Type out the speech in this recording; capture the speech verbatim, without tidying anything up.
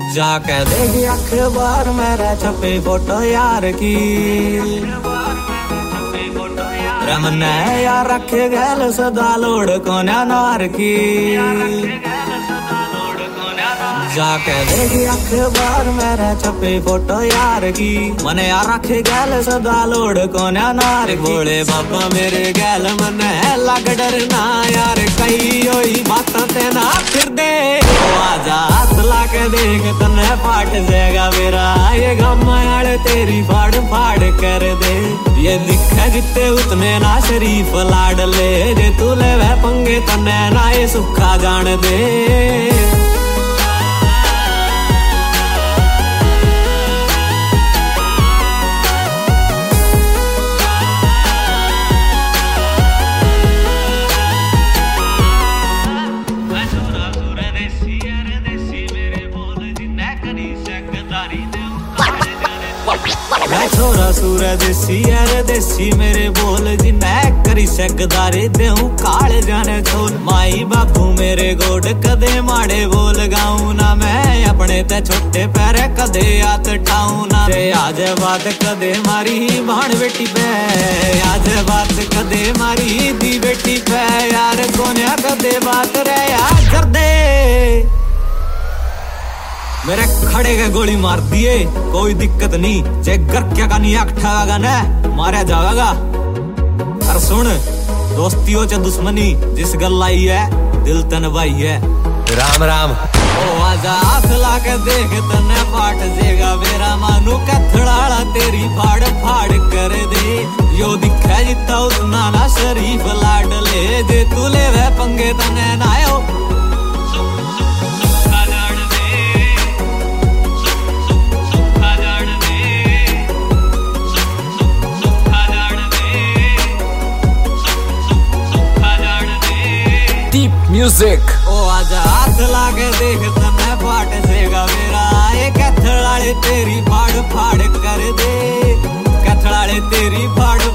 जाके देगी अखबार मेरा छपी फोटो यार की, रमने यार रखे गैल सदा लोड कोन्या नार की। जाके देगी अखबार मेरा छपी फोटो यार की, मने यार रखे गैल सदा लोड कोन्या नार। बोले बाबा मेरे गैल मने लग डरना यार, कही होई बात तेना फिर दे। आजा हाथ लाके देख तने फाट जाएगा मेरा, ये गम आड़ तेरी फाड़ फाड़ कर दे। ये दिखे जितने उतने ना शरीफ लाड ले, जे तू ले वह पंगे तने ना ये सुखा जान दे। मैं छोरा सूरा देसी यार देसी मेरे बोल जी, मैं करी सकदारी देऊं काल जाने छोल। माई बापू मेरे गोड कदे माड़े बोल गाऊं ना, मैं अपने ते छोटे पैरे कदे हाथ ठाऊं ना। आज बात कदे मारी भाण बेटी पे, आज बात कदे मारी दी बेटी पे यार, कोन्या कदे बात रे यार कर दे। मेरे खड़े के गोली मार दिए कोई दिक्कत नहीं, चेक कर क्या का नहीं अठागा ना मारा जाएगा। और सुन दोस्तियों च दुश्मनी जिस गल आई है दिल तन भाई है। राम राम ओ आजा हाथ लाके देख तने फाट जेगा मेरा, मानू कथड़ाला तेरी फाड़ फाड़ कर दे। यो दिखे जितना उतना ना शरीफ लाड ले, जे तू ले वह पंगे तने ना आयो। म्यूजिक ओ आजा हाथ लाके देख तने फाट सेगा मेरा, ये कथड़ाले तेरी फाड़ फाड़ कर दे, कथड़ाले तेरी फाड़